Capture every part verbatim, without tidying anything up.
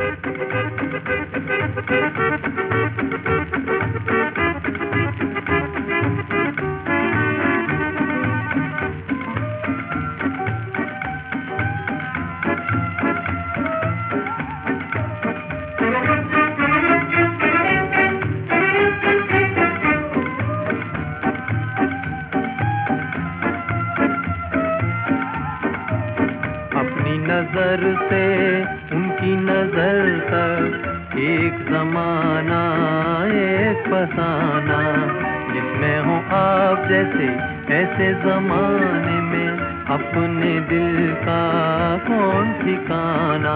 नजर से उनकी नजर तक एक जमाना एक फसाना, जिसमें हो आप जैसे ऐसे जमाने में अपने दिल का कौन ठिकाना।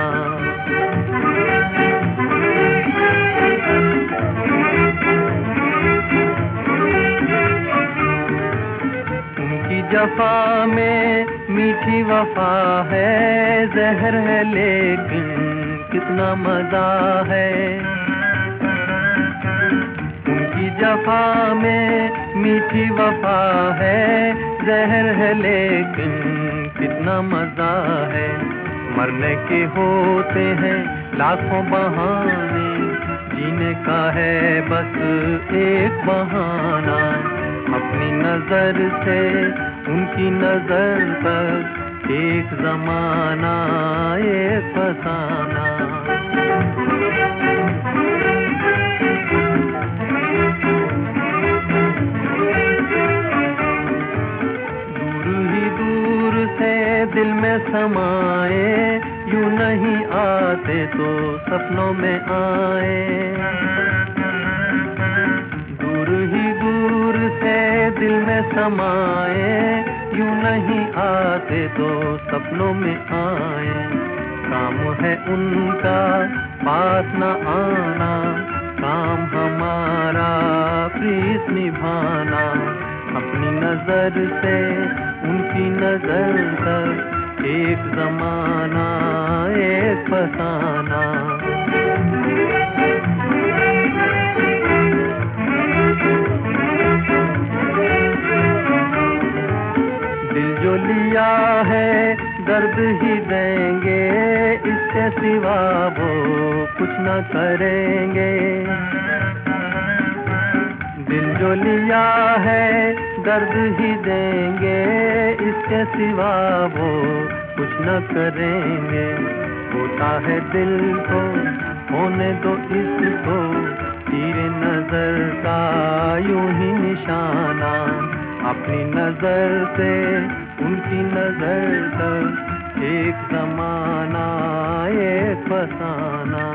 उनकी जफा में मीठी वफा है, जहर है लेकिन कितना मजा है। उनकी जफा में मीठी वफा है, जहर है लेकिन कितना मजा है। मरने के होते हैं लाखों बहाने, जीने का है बस एक बहाना। अपनी नजर से उनकी नजर तक एक जमाना एक फसाना। दूर ही दूर से दिल में समाए, यूं नहीं आते तो सपनों में आए। दूर ही दूर से दिल में समाए, यूं नहीं आते तो सपनों में आए। काम है उनका पास न आना, काम हमारा प्रीत निभाना। अपनी नजर से उनकी नजर तक एक जमाना एक फसाना। दिल जो लिया है दर्द ही देंगे, इसके सिवा वो कुछ न करेंगे। दिल जो लिया है दर्द ही देंगे, इसके सिवा वो कुछ न करेंगे। होता है दिल को होने दो इसको, तेरे नजर का यूं ही निशाना। अपनी नजर से उनकी नजर तक एक जमाना एक फसाना।